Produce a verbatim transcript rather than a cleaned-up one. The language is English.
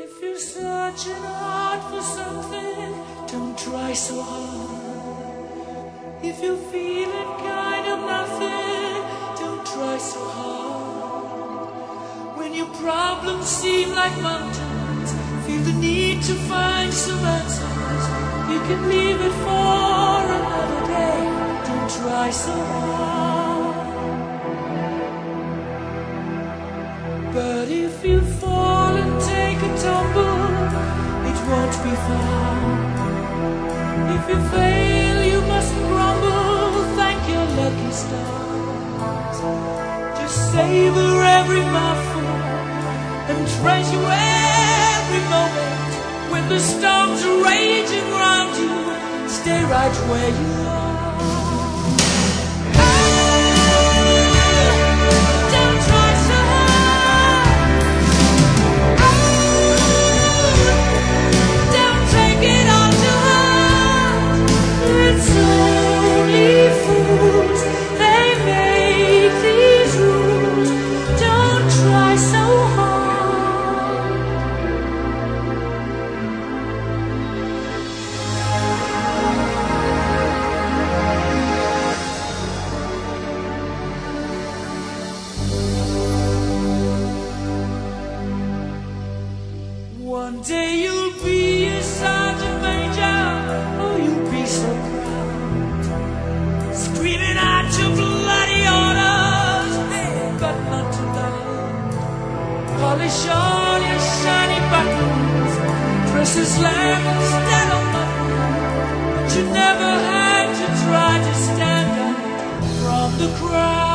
If you're searching hard for something, don't try so hard. If you're feeling kind of nothing, don't try so hard. When your problems seem like mountains, feel the need to find some answers, you can leave it for another day. Don't try so hard. But if you fall and take a tumble, it won't be far. If you fail, you mustn't grumble, thank your lucky stars. Just savor every mouthful and treasure every moment. When the storms are raging round you, stay right where you are. One day you'll be a sergeant major, oh you'll be so proud, screaming out your bloody orders, they ain't got none to love. Polish all your shiny buttons, dress as lamb instead of mutton, but you never had to try to stand out from the crowd.